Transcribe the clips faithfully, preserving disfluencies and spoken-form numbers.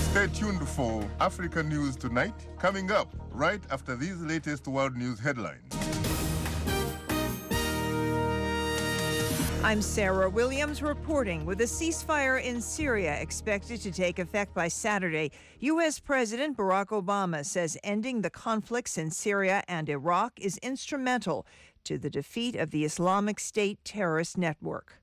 Stay tuned for Africa News Tonight, coming up right after these latest world news headlines. I'm Sarah Williams reporting. With a ceasefire in Syria expected to take effect by Saturday, U S. President Barack Obama says ending the conflicts in Syria and Iraq is instrumental to the defeat of the Islamic State terrorist network.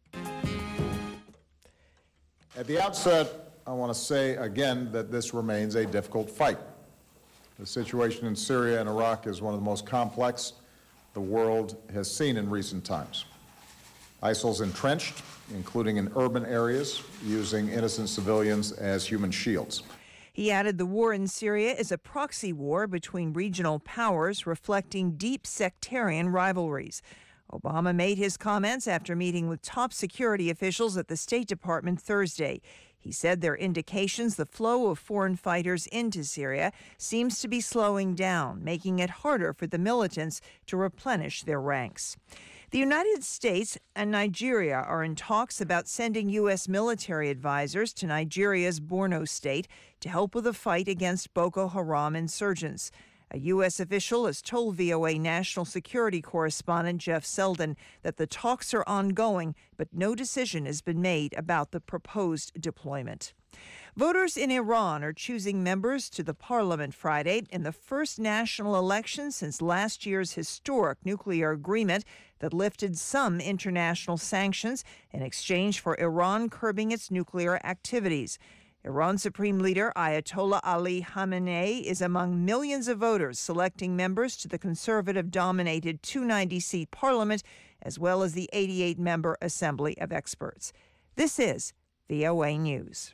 At the outset, I want to say again that this remains a difficult fight. The situation in Syria and Iraq is one of the most complex the world has seen in recent times. ISIL's entrenched, including in urban areas, using innocent civilians as human shields. He added the war in Syria is a proxy war between regional powers, reflecting deep sectarian rivalries. Obama made his comments after meeting with top security officials at the State Department Thursday. He said there are indications the flow of foreign fighters into Syria seems to be slowing down, making it harder for the militants to replenish their ranks. The United States and Nigeria are in talks about sending U S military advisors to Nigeria's Borno state to help with the fight against Boko Haram insurgents. A U S official has told V O A national security correspondent Jeff Selden that the talks are ongoing, but no decision has been made about the proposed deployment. Voters in Iran are choosing members to the parliament Friday in the first national election since last year's historic nuclear agreement that lifted some international sanctions in exchange for Iran curbing its nuclear activities. Iran Supreme Leader Ayatollah Ali Khamenei is among millions of voters selecting members to the conservative-dominated two hundred ninety seat parliament, as well as the eighty-eight member Assembly of Experts. This is V O A News.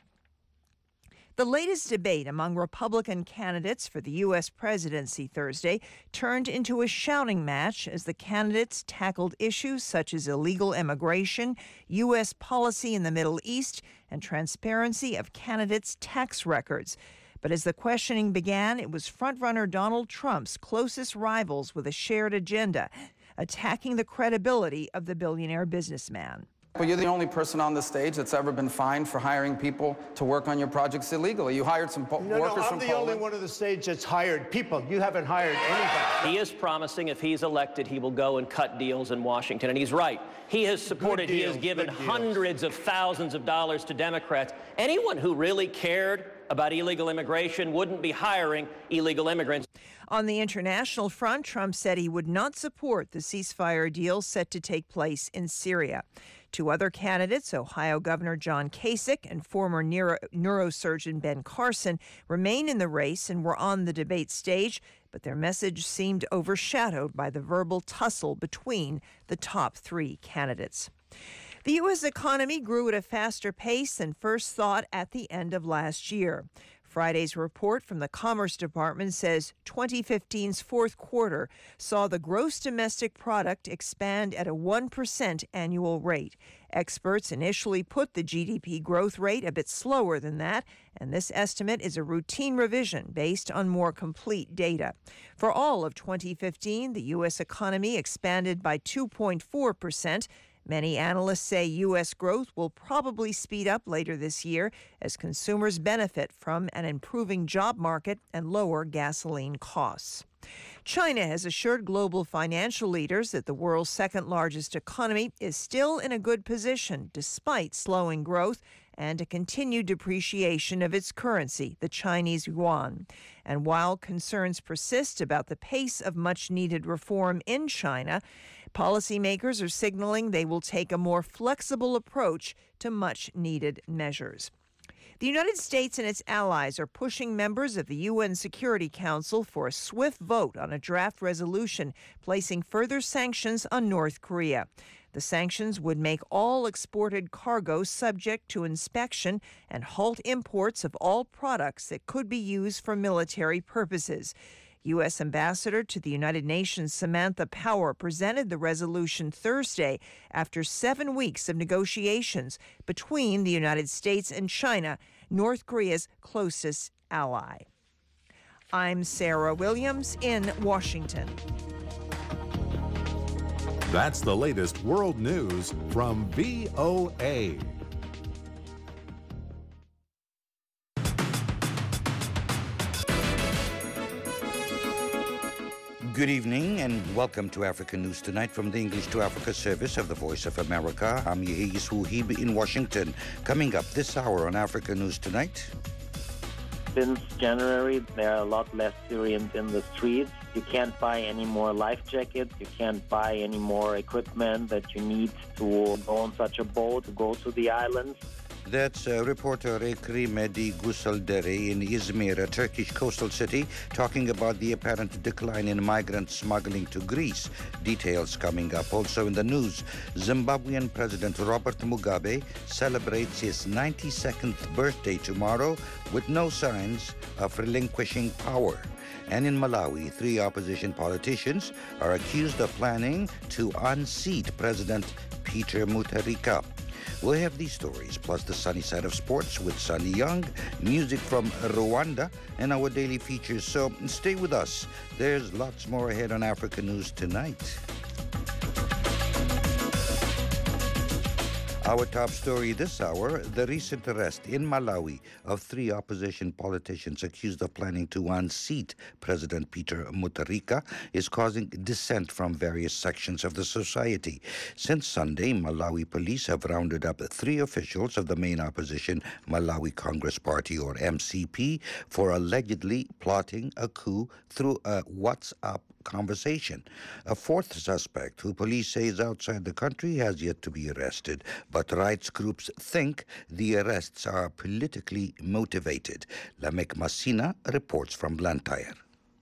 The latest debate among Republican candidates for the U S presidency Thursday turned into a shouting match as the candidates tackled issues such as illegal immigration, U S policy in the Middle East, and transparency of candidates' tax records. But as the questioning began, it was frontrunner Donald Trump's closest rivals with a shared agenda, attacking the credibility of the billionaire businessman. Well, you're the only person on the stage that's ever been fined for hiring people to work on your projects illegally. You hired some po- no, workers no, I'm from the Poland. only one on the stage that's hired people. You haven't hired anybody. He is promising if he's elected, he will go and cut deals in Washington. And he's right. He has supported, Good he deals, has given good deals. hundreds of thousands of dollars to Democrats. Anyone who really cared about illegal immigration wouldn't be hiring illegal immigrants. On the international front, Trump said he would not support the ceasefire deal set to take place in Syria. Two other candidates, Ohio Governor John Kasich and former neuro- neurosurgeon Ben Carson, remain in the race and were on the debate stage, but their message seemed overshadowed by the verbal tussle between the top three candidates. The U S economy grew at a faster pace than first thought at the end of last year. Friday's report from the Commerce Department says twenty fifteen's fourth quarter saw the gross domestic product expand at a one percent annual rate. Experts initially put the G D P growth rate a bit slower than that, and this estimate is a routine revision based on more complete data. For all of twenty fifteen, the U S economy expanded by two point four percent. Many analysts say U S growth will probably speed up later this year as consumers benefit from an improving job market and lower gasoline costs. China has assured global financial leaders that the world's second largest economy is still in a good position despite slowing growth and a continued depreciation of its currency, the Chinese yuan. And while concerns persist about the pace of much-needed reform in China, policymakers are signaling they will take a more flexible approach to much-needed measures. The United States and its allies are pushing members of the U N Security Council for a swift vote on a draft resolution placing further sanctions on North Korea. The sanctions would make all exported cargo subject to inspection and halt imports of all products that could be used for military purposes. U S Ambassador to the United Nations Samantha Power presented the resolution Thursday after seven weeks of negotiations between the United States and China, North Korea's closest ally. I'm Sarah Williams in Washington. That's the latest world news from V O A. Good evening and welcome to Africa News Tonight from the English to Africa service of the Voice of America. I'm Yehis Huhib in Washington. Coming up this hour on Africa News Tonight. Since January, there are a lot less Syrians in the streets. You can't buy any more life jackets. You can't buy any more equipment that you need to go on such a boat, to go to the islands. That's uh, reporter Ekri Mehdi Gusaldere in Izmir, a Turkish coastal city, talking about the apparent decline in migrant smuggling to Greece. Details coming up. Also in the news, Zimbabwean President Robert Mugabe celebrates his ninety-second birthday tomorrow with no signs of relinquishing power. And in Malawi, three opposition politicians are accused of planning to unseat President Peter Mutharika. We'll have these stories, plus the sunny side of sports with Sunny Young, music from Rwanda, and our daily features. So stay with us. There's lots more ahead on Africa News Tonight. Our top story this hour, the recent arrest in Malawi of three opposition politicians accused of planning to unseat President Peter Mutharika is causing dissent from various sections of the society. Since Sunday, Malawi police have rounded up three officials of the main opposition, Malawi Congress Party, or M C P, for allegedly plotting a coup through a WhatsApp conversation. A fourth suspect, who police say is outside the country, has yet to be arrested, but rights groups think the arrests are politically motivated. Lamek Masina reports from Blantyre.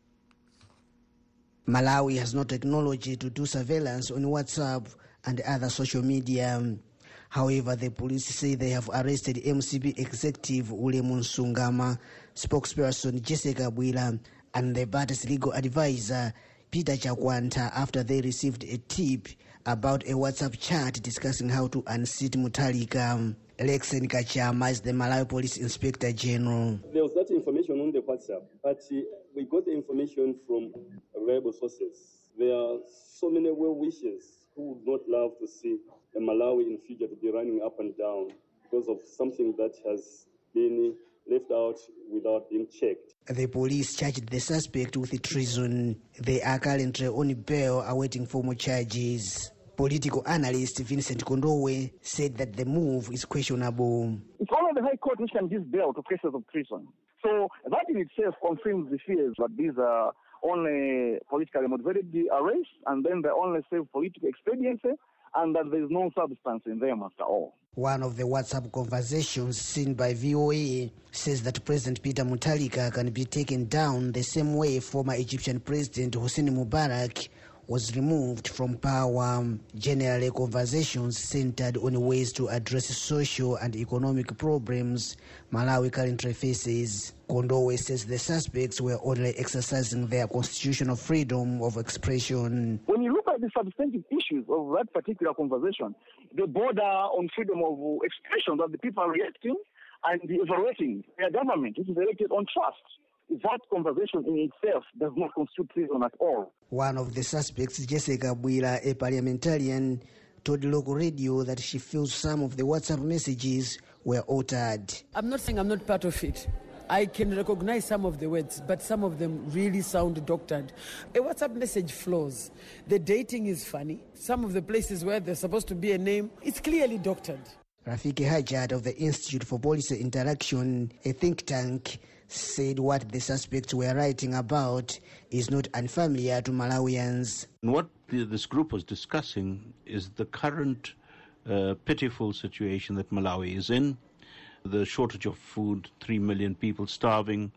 Malawi has no technology to do surveillance on WhatsApp and other social media. However, the police say they have arrested M C B executive Ulemu Nsungama, spokesperson Jessica Bwila, and the party's legal advisor Peter Chakwanta after they received a tip about a WhatsApp chat discussing how to unseat Mutharika. Alexen Kachama is the Malawi Police Inspector General. There was that information on the WhatsApp, but uh, we got the information from reliable sources. There are so many well-wishers who would not love to see a Malawi in future to be running up and down because of something that has been left out without being checked. The police charged the suspect with treason. They are currently on bail awaiting for more charges. Political analyst Vincent Kondowe said that the move is questionable. It's only the High Court which can give bail to cases of treason. So that in itself confirms the fears that these are only politically motivated arrests and then they only serve political expediency and that there is no substance in them after all. One of the WhatsApp conversations seen by V O A says that President Peter Mutharika can be taken down the same way former Egyptian President Hosni Mubarak was removed from power. Generally, conversations centered on ways to address social and economic problems Malawi currently faces. Kondowe says the suspects were only exercising their constitutional freedom of expression. When you look at the substantive issues of that particular conversation, the border on freedom of expression that the people are reacting and evaluating their government, which is elected on trust. That conversation in itself does not constitute treason at all. One of the suspects, Jessica Bwila, a parliamentarian, told local radio that she feels some of the WhatsApp messages were altered. I'm not saying I'm not part of it. I can recognize some of the words, but some of them really sound doctored. A WhatsApp message flows. The dating is funny. Some of the places where there's supposed to be a name, it's clearly doctored. Rafiki Hajat of the Institute for Policy Interaction, a think tank, said what the suspects were writing about is not unfamiliar to Malawians. What the, this group was discussing is the current uh, pitiful situation that Malawi is in. The shortage of food, three million people starving,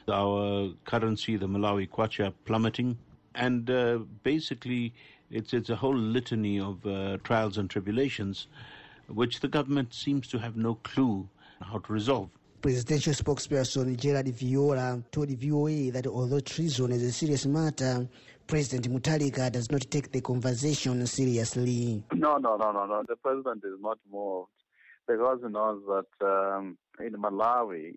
our currency, the Malawi kwacha, plummeting. And uh, basically, it's, it's a whole litany of uh, trials and tribulations, which the government seems to have no clue how to resolve. Presidential spokesperson Gerard Viola told V O A that although treason is a serious matter, President Mutharika does not take the conversation seriously. No, no, no, no, no. The president is not moved because he knows that um, in Malawi,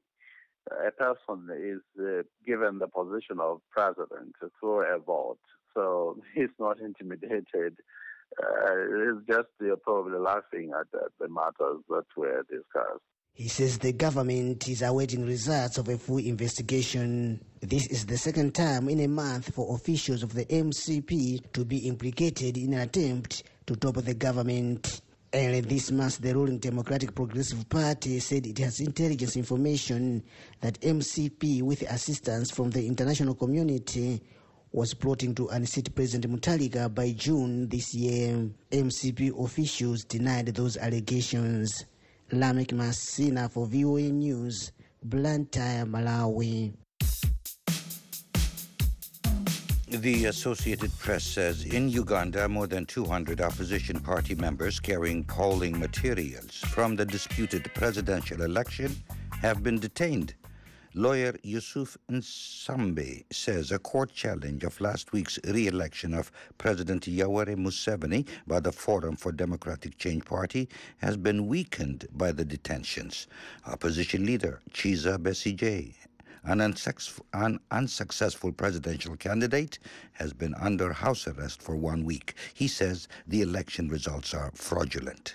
a person is uh, given the position of president through a vote. So he's not intimidated. Uh, he's just uh, probably laughing at uh, the matters that were discussed. He says the government is awaiting results of a full investigation. This is the second time in a month for officials of the M C P to be implicated in an attempt to topple the government. Earlier this month, the ruling Democratic Progressive Party said it has intelligence information that M C P, with assistance from the international community, was plotting to unseat President Mutharika by June this year. M C P officials denied those allegations. Lamek Masina for V O A News, Blantyre, Malawi. The Associated Press says in Uganda, more than two hundred opposition party members carrying polling materials from the disputed presidential election have been detained. Lawyer Yusuf Nsambe says a court challenge of last week's re-election of President Yoweri Museveni by the Forum for Democratic Change Party has been weakened by the detentions. Opposition leader Chiza Besigye, an, unsuccess- an unsuccessful presidential candidate, has been under house arrest for one week. He says the election results are fraudulent.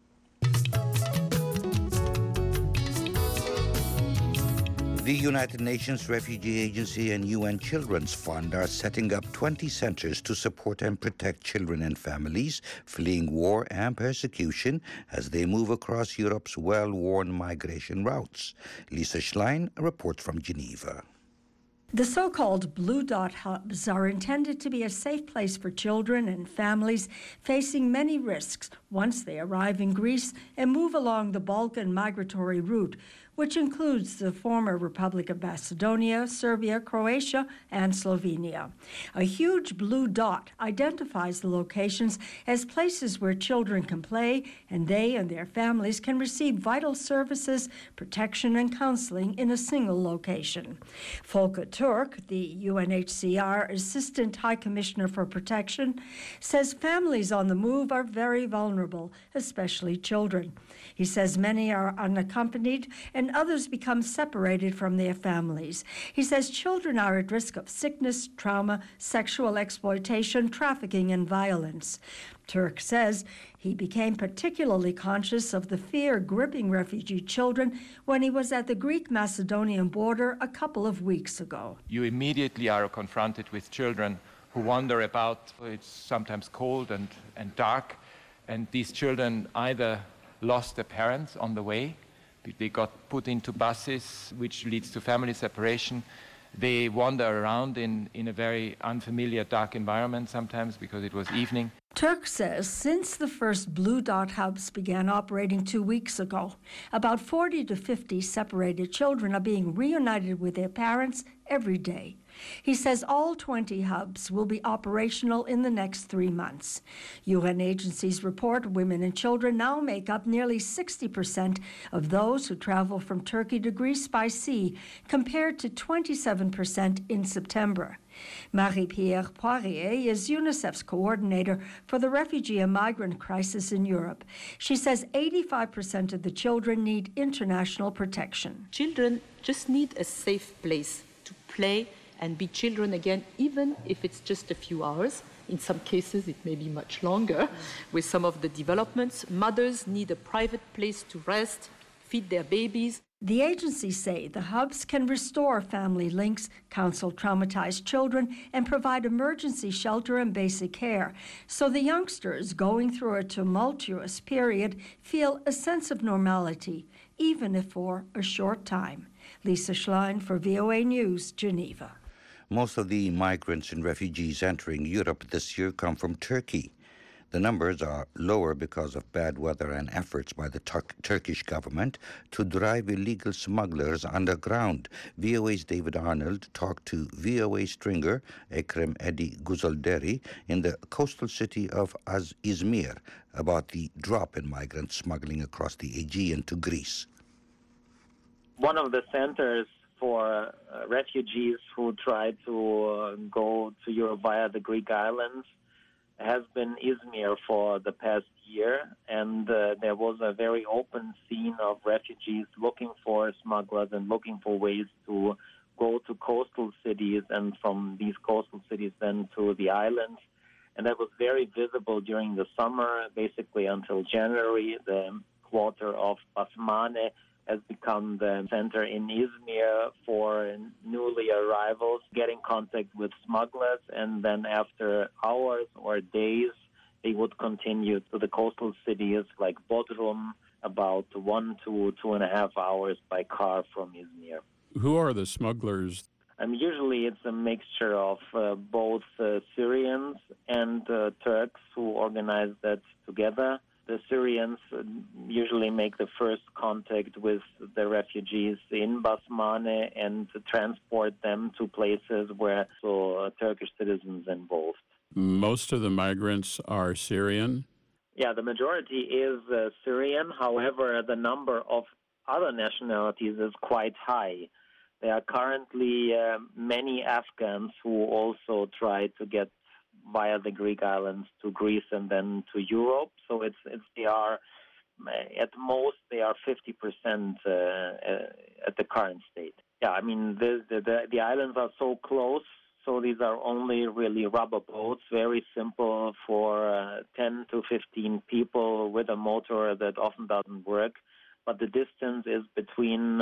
The United Nations Refugee Agency and U N Children's Fund are setting up twenty centers to support and protect children and families fleeing war and persecution as they move across Europe's well-worn migration routes. Lisa Schlein reports from Geneva. The so-called Blue Dot hubs are intended to be a safe place for children and families facing many risks once they arrive in Greece and move along the Balkan migratory route, which includes the former Republic of Macedonia, Serbia, Croatia, and Slovenia. A huge blue dot identifies the locations as places where children can play and they and their families can receive vital services, protection, and counseling in a single location. Volker Turk, the U N H C R Assistant High Commissioner for Protection, says families on the move are very vulnerable, especially children. He says many are unaccompanied and others become separated from their families. He says children are at risk of sickness, trauma, sexual exploitation, trafficking, and violence. Turk says he became particularly conscious of the fear gripping refugee children when he was at the Greek-Macedonian border a couple of weeks ago. You immediately are confronted with children who wander about. It's sometimes cold and, and dark, and these children either lost their parents on the way, they got put into buses, which leads to family separation. They wander around in, in a very unfamiliar, dark environment sometimes because it was evening. Turk says since the first Blue Dot hubs began operating two weeks ago, about forty to fifty separated children are being reunited with their parents every day. He says all twenty hubs will be operational in the next three months. U N agencies report women and children now make up nearly sixty percent of those who travel from Turkey to Greece by sea, compared to twenty-seven percent in September. Marie-Pierre Poirier is UNICEF's coordinator for the refugee and migrant crisis in Europe. She says eighty-five percent of the children need international protection. Children just need a safe place to play and be children again, even if it's just a few hours. In some cases, it may be much longer. With some of the developments, mothers need a private place to rest, feed their babies. The agencies say the hubs can restore family links, counsel traumatized children, and provide emergency shelter and basic care, so the youngsters going through a tumultuous period feel a sense of normality, even if for a short time. Lisa Schlein for V O A News, Geneva. Most of the migrants and refugees entering Europe this year come from Turkey. The numbers are lower because of bad weather and efforts by the Tur- Turkish government to drive illegal smugglers underground. V O A's David Arnold talked to V O A stringer Ekrem Edi Guzolderi in the coastal city of Az- Izmir about the drop in migrant smuggling across the Aegean to Greece. One of the centers for uh, refugees who try to uh, go to Europe via the Greek islands has been Izmir for the past year, and uh, there was a very open scene of refugees looking for smugglers and looking for ways to go to coastal cities, and from these coastal cities then to the islands. And that was very visible during the summer, basically until January. The quarter of Basmane has become the center in Izmir for newly arrivals, get in contact with smugglers, and then after hours or days, they would continue to the coastal cities like Bodrum, about one to two and a half hours by car from Izmir. Who are the smugglers? Um, usually it's a mixture of uh, both uh, Syrians and uh, Turks who organize that together. The Syrians uh, usually make the first contact with the refugees in Basmane and transport them to places where so uh, Turkish citizens involved. Most of the migrants are Syrian? Yeah, the majority is uh, Syrian. However, the number of other nationalities is quite high. There are currently uh, many Afghans who also try to get via the Greek islands to Greece and then to Europe. So it's, it's they are, at most, they are fifty percent uh, uh, at the current state. Yeah, I mean, the, the, the islands are so close, so these are only really rubber boats, very simple for uh, ten to fifteen people with a motor that often doesn't work. But the distance is between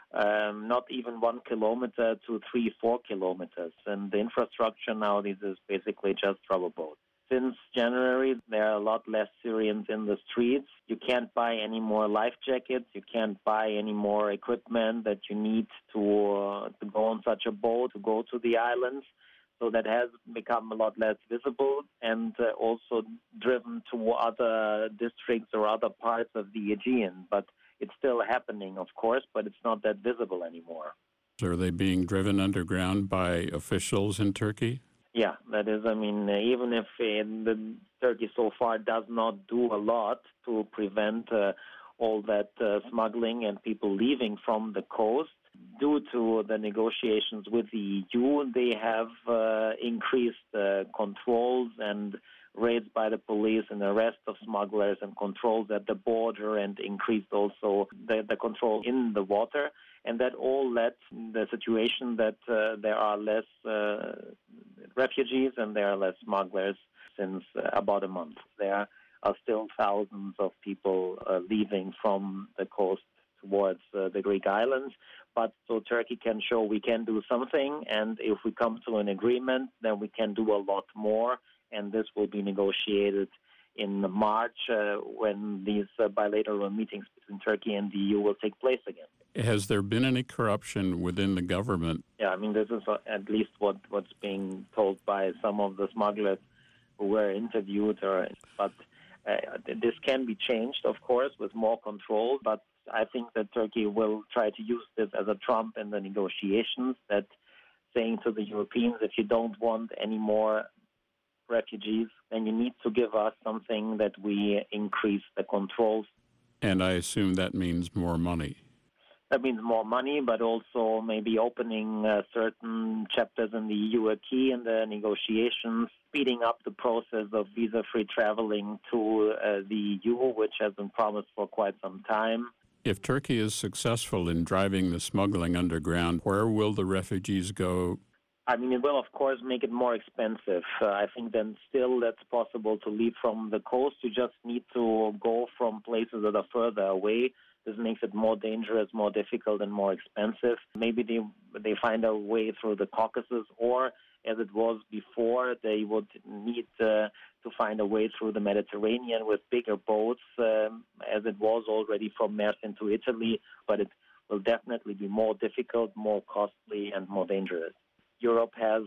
Um, not even one kilometer to three, four kilometers. And the infrastructure nowadays is basically just rubber boats. Since January, there are a lot less Syrians in the streets. You can't buy any more life jackets. You can't buy any more equipment that you need to, uh, to go on such a boat, to go to the islands. So that has become a lot less visible and uh, also driven to other districts or other parts of the Aegean. But it's still happening, of course, but it's not that visible anymore. Are they being driven underground by officials in Turkey? Yeah, that is, I mean, even if uh, the Turkey so far does not do a lot to prevent uh, all that uh, smuggling and people leaving from the coast, due to the negotiations with the E U, they have uh, increased uh, controls and raids by the police and arrest of smugglers and controls at the border and increased also the, the control in the water. And that all led to the situation that uh, there are less uh, refugees and there are less smugglers since uh, about a month. There are still thousands of people uh, leaving from the coast towards uh, the Greek islands. But so Turkey can show we can do something, and if we come to an agreement, then we can do a lot more. And this will be negotiated in March uh, when these uh, bilateral meetings between Turkey and the E U will take place again. Has there been any corruption within the government? Yeah, I mean, this is uh, at least what, what's being told by some of the smugglers who were interviewed. Or, but uh, this can be changed, of course, with more control. But I think that Turkey will try to use this as a trump in the negotiations, that saying to the Europeans, if you don't want any more refugees, then you need to give us something that we increase the controls. And I assume that means more money. That means more money, but also maybe opening uh, certain chapters in the E U acquis in the negotiations, speeding up the process of visa-free traveling to uh, the E U, which has been promised for quite some time. If Turkey is successful in driving the smuggling underground, where will the refugees go? I mean, it will, of course, make it more expensive. Uh, I think then still that's possible to leave from the coast. You just need to go from places that are further away. This makes it more dangerous, more difficult, and more expensive. Maybe they they find a way through the Caucasus, or as it was before, they would need uh, to find a way through the Mediterranean with bigger boats, um, as it was already from Mersin into Italy. But it will definitely be more difficult, more costly, and more dangerous. Europe has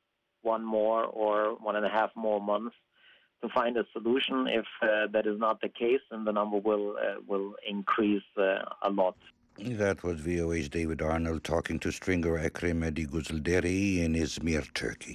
one more or one and a half more months to find a solution. If uh, that is not the case, then the number will uh, will increase uh, a lot. That was V O A's David Arnold talking to stringer Ekrem Edigüzildere in Izmir, Turkey.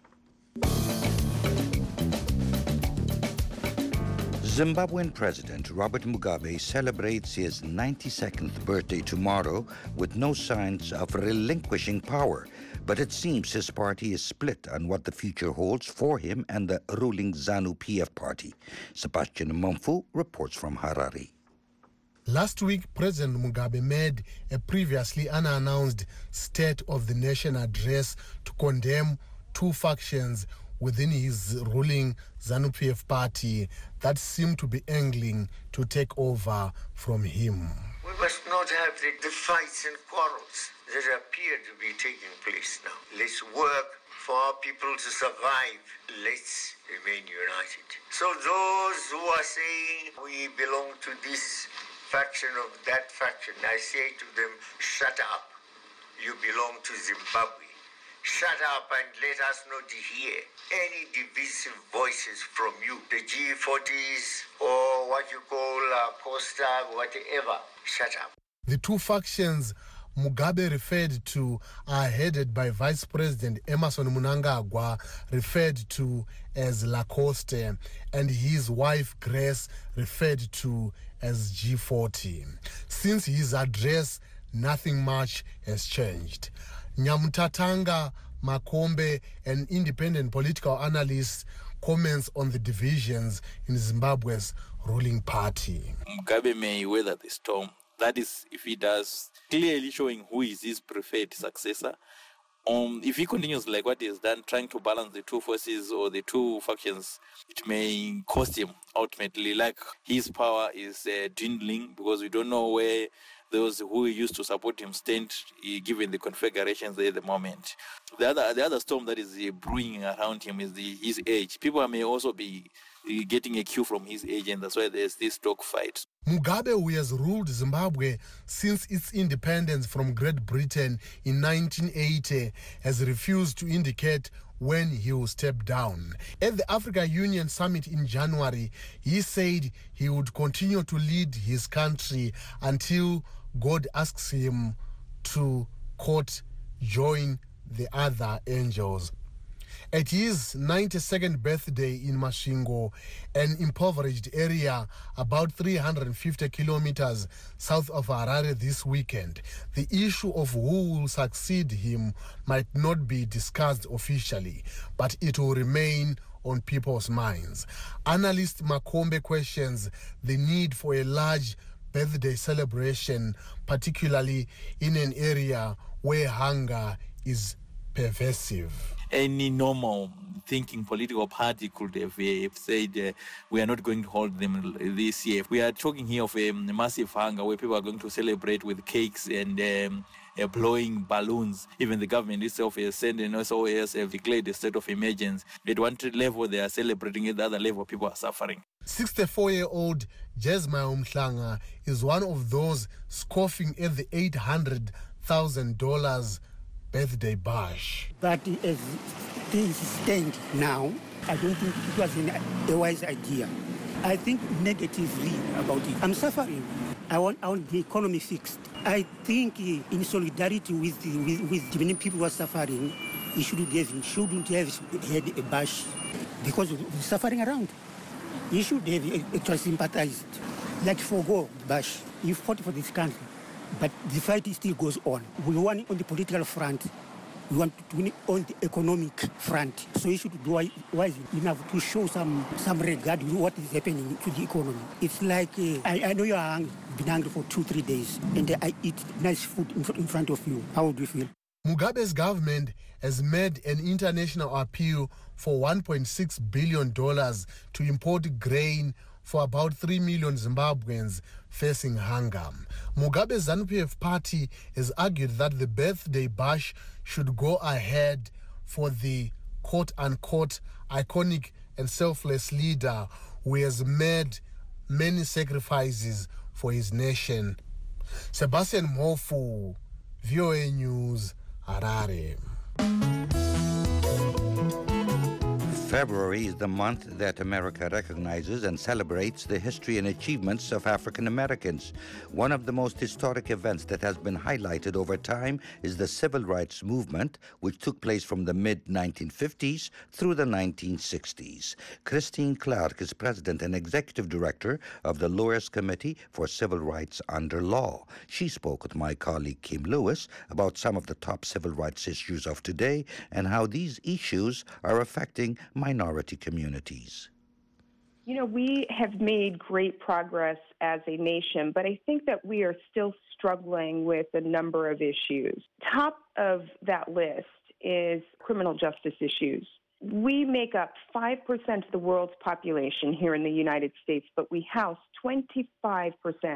Zimbabwean President Robert Mugabe celebrates his ninety-second birthday tomorrow with no signs of relinquishing power. But it seems his party is split on what the future holds for him and the ruling ZANU-P F party. Sebastian Mumfu reports from Harare. Last week, President Mugabe made a previously unannounced State of the Nation address to condemn two factions within his ruling ZANU-P F party that seemed to be angling to take over from him. We must not have the, the fights and quarrels that appear to be taking place now. Let's work for our people to survive. Let's remain united. So those who are saying we belong to this faction of that faction, I say to them, shut up. You belong to Zimbabwe. Shut up and let us not hear any divisive voices from you. The G forties or what you call uh, Costa, whatever. Shut up. The two factions Mugabe referred to are headed by Vice President Emmerson Mnangagwa, referred to as Lacoste, and his wife Grace, referred to as G forty. Since his address, nothing much has changed. Nyamutatanga Makombe, an independent political analyst, comments on the divisions in Zimbabwe's ruling party. Mugabe may weather the storm. That is, if he does, clearly showing who is his preferred successor. Um, if he continues like what he has done, trying to balance the two forces or the two factions, it may cost him ultimately. Like his power is uh, dwindling because we don't know where those who used to support him stand, uh, given the configurations at the moment. The other, the other storm that is uh, brewing around him is the, his age. People may also be uh, getting a cue from his age, and that's why there's this dog fight. Mugabe, who has ruled Zimbabwe since its independence from Great Britain in nineteen eighty, has refused to indicate when he will step down. At the Africa Union Summit in January, he said he would continue to lead his country until God asks him to, quote, join the other angels. At his ninety-second birthday in Masvingo, an impoverished area about three hundred fifty kilometers south of Harare this weekend, the issue of who will succeed him might not be discussed officially, but it will remain on people's minds. Analyst Makombe questions the need for a large birthday celebration, particularly in an area where hunger is pervasive. Any normal thinking political party could have uh, said uh, we are not going to hold them this year. We are talking here of a massive hunger where people are going to celebrate with cakes and um, uh, blowing balloons. Even the government itself has sent and also has declared a state of emergency. At one level they are celebrating, at the other level people are suffering. sixty-four-year-old Jesmael Mhlanga is one of those scoffing at the eight hundred thousand dollars birthday bash. But as things stand now, I don't think it was an, a wise idea. I think negatively about it. I'm suffering. I want, I want the economy fixed. I think in solidarity with the, with, with the many people who are suffering, he shouldn't have, shouldn't have had a bash because of the suffering around. He should have actually sympathized. Like forgo the bash. He fought for this country. But the fight still goes on. We want on the political front. We want to win on the economic front. So you should do wise enough to show some, some regard to what is happening to the economy. It's like, uh, I, I know you are hungry, been hungry for two, three days, and I eat nice food in, in front of you. How would you feel? Mugabe's government has made an international appeal for one point six billion dollars to import grain for about three million Zimbabweans facing hunger. Mugabe's ZANU-P F party has argued that the birthday bash should go ahead for the quote-unquote iconic and selfless leader who has made many sacrifices for his nation. Sebastian Mofu, V O A News, Harare. February is the month that America recognizes and celebrates the history and achievements of African Americans. One of the most historic events that has been highlighted over time is the Civil Rights Movement, which took place from the mid nineteen fifties through the nineteen sixties. Christine Clark is President and Executive Director of the Lawyers Committee for Civil Rights Under Law. She spoke with my colleague Kim Lewis about some of the top civil rights issues of today and how these issues are affecting minority communities. You know, we have made great progress as a nation, but I think that we are still struggling with a number of issues. Top of that list is criminal justice issues. We make up five percent of the world's population here in the United States, but we house twenty-five percent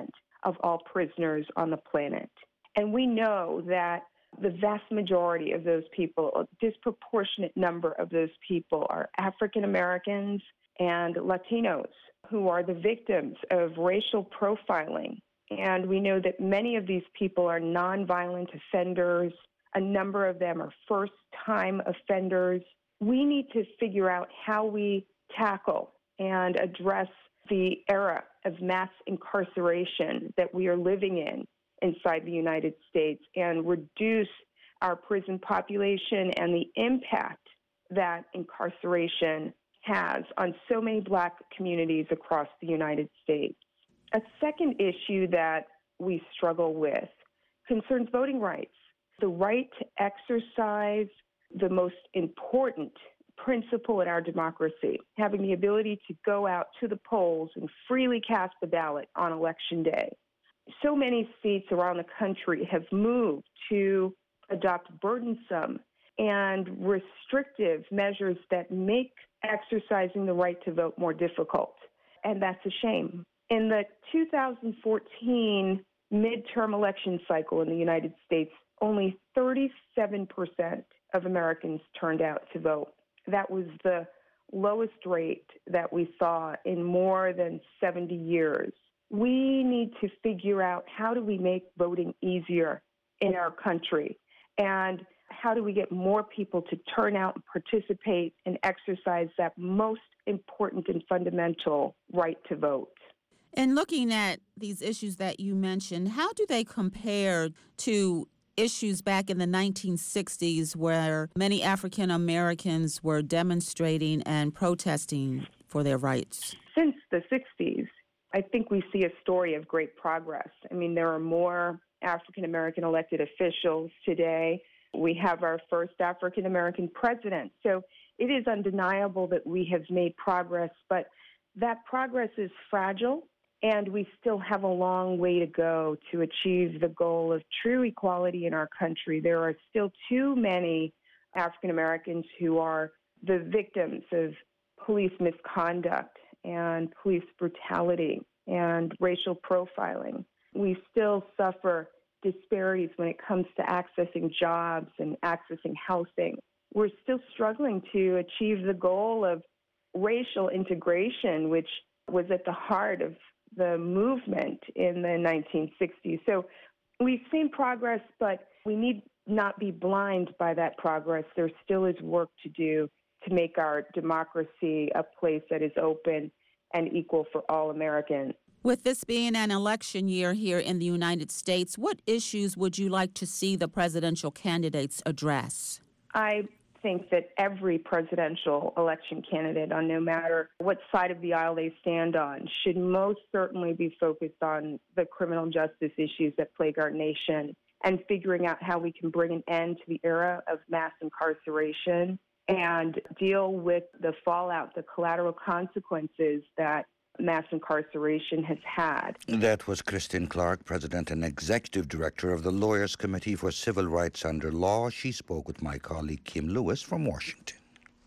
of all prisoners on the planet. And we know that the vast majority of those people, a disproportionate number of those people, are African Americans and Latinos who are the victims of racial profiling. And we know that many of these people are nonviolent offenders. A number of them are first-time offenders. We need to figure out how we tackle and address the era of mass incarceration that we are living in inside the United States and reduce our prison population and the impact that incarceration has on so many Black communities across the United States. A second issue that we struggle with concerns voting rights. The right to exercise the most important principle in our democracy, having the ability to go out to the polls and freely cast the ballot on Election Day. So many states around the country have moved to adopt burdensome and restrictive measures that make exercising the right to vote more difficult. And that's a shame. In the two thousand fourteen midterm election cycle in the United States, only thirty-seven percent of Americans turned out to vote. That was the lowest rate that we saw in more than seventy years. We need to figure out how do we make voting easier in our country, and how do we get more people to turn out and participate and exercise that most important and fundamental right to vote. And looking at these issues that you mentioned, how do they compare to issues back in the nineteen sixties where many African Americans were demonstrating and protesting for their rights? Since the sixties, I think we see a story of great progress. I mean, there are more African American elected officials today. We have our first African American president. So it is undeniable that we have made progress, but that progress is fragile. And we still have a long way to go to achieve the goal of true equality in our country. There are still too many African Americans who are the victims of police misconduct and police brutality and racial profiling. We still suffer disparities when it comes to accessing jobs and accessing housing. We're still struggling to achieve the goal of racial integration, which was at the heart of the movement in the nineteen sixties. So we've seen progress, but we need not be blind by that progress. There still is work to do to make our democracy a place that is open and equal for all Americans. With this being an election year here in the United States, what issues would you like to see the presidential candidates address? I think that every presidential election candidate, on no matter what side of the aisle they stand on, should most certainly be focused on the criminal justice issues that plague our nation and figuring out how we can bring an end to the era of mass incarceration and deal with the fallout, the collateral consequences that mass incarceration has had. That was Kristen Clark, President and Executive Director of the Lawyers Committee for Civil Rights Under Law. She spoke with my colleague Kim Lewis from Washington.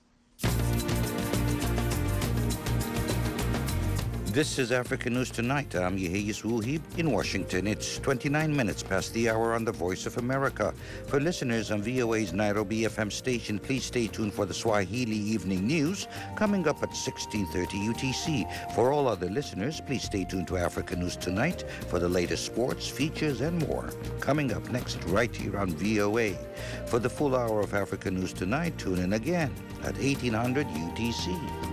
This is Africa News Tonight. I'm Yehiyis Wuhib in Washington. It's twenty-nine minutes past the hour on the Voice of America. For listeners on V O A's Nairobi F M station, please stay tuned for the Swahili Evening News coming up at sixteen thirty U T C. For all other listeners, please stay tuned to Africa News Tonight for the latest sports, features, and more. Coming up next right here on V O A. For the full hour of Africa News Tonight, tune in again at eighteen hundred U T C.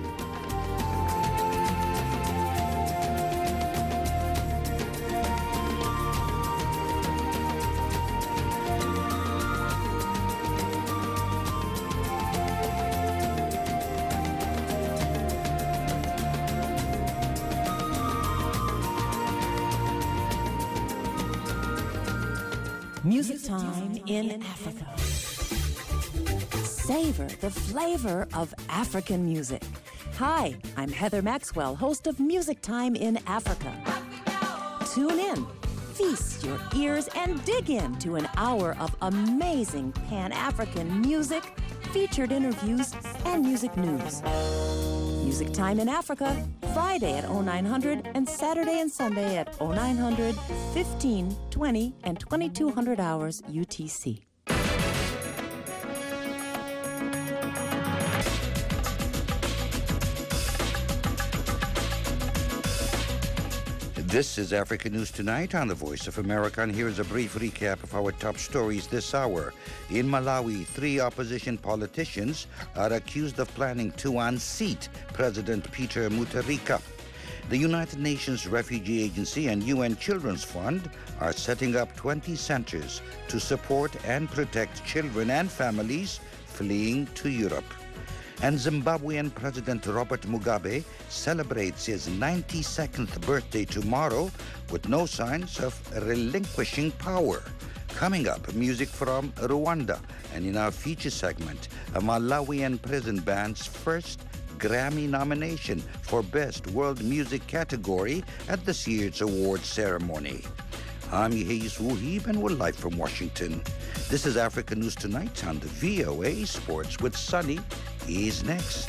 Music Time in Africa. Savor the flavor of African music. Hi, I'm Heather Maxwell, host of Music Time in Africa. Tune in, feast your ears, and dig into an hour of amazing Pan-African music, featured interviews, and music news. Music Time in Africa, Friday at oh nine hundred and Saturday and Sunday at oh nine hundred, fifteen, twenty, and twenty-two hundred hours U T C. This is Africa News Tonight on the Voice of America, and here's a brief recap of our top stories this hour. In Malawi, three opposition politicians are accused of planning to unseat President Peter Mutharika. The United Nations Refugee Agency and U N Children's Fund are setting up twenty centers to support and protect children and families fleeing to Europe. And Zimbabwean President Robert Mugabe celebrates his ninety-second birthday tomorrow with no signs of relinquishing power. Coming up, music from Rwanda. And in our feature segment, a Malawian prison band's first Grammy nomination for Best World Music category at this year's awards ceremony. I'm Yehis Wuhib, and we're live from Washington. This is Africa News Tonight on the V O A. Sports with Sunny is next.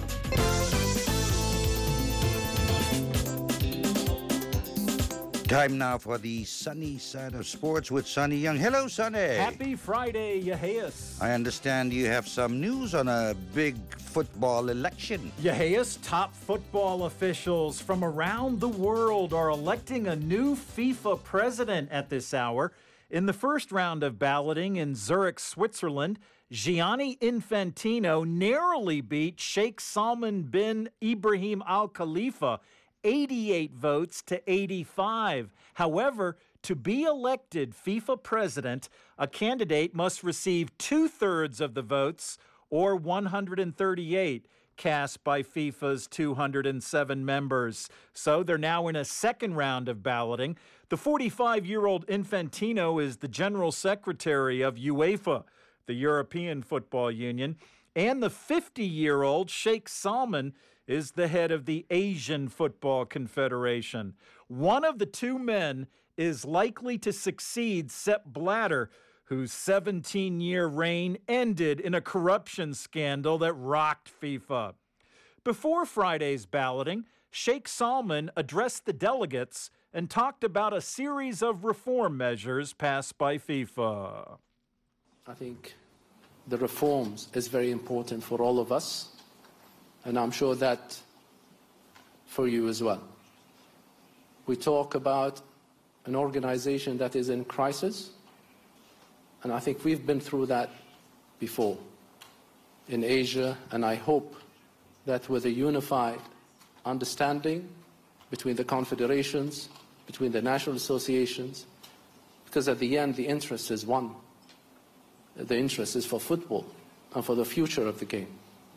Time now for the sunny side of sports with Sonny Young. Hello, Sonny. Happy Friday, Yeheus. I understand you have some news on a big football election. Yeheus, top football officials from around the world are electing a new FIFA president at this hour. In the first round of balloting in Zurich, Switzerland, Gianni Infantino narrowly beat Sheikh Salman bin Ibrahim Al Khalifa eighty-eight votes to eighty-five. However, to be elected FIFA president, a candidate must receive two-thirds of the votes, or one hundred thirty-eight, cast by FIFA's two hundred seven members. So they're now in a second round of balloting. The forty-five-year-old Infantino is the general secretary of UEFA, the European Football Union, and the fifty-year-old Sheikh Salman is the head of the Asian Football Confederation. One of the two men is likely to succeed Sepp Blatter, whose seventeen-year reign ended in a corruption scandal that rocked FIFA. Before Friday's balloting, Sheikh Salman addressed the delegates and talked about a series of reform measures passed by FIFA. I think the reforms is very important for all of us, and I'm sure that for you as well. We talk about an organization that is in crisis, and I think we've been through that before in Asia, and I hope that with a unified understanding between the confederations, between the national associations, because at the end the interest is one. The interest is for football and for the future of the game.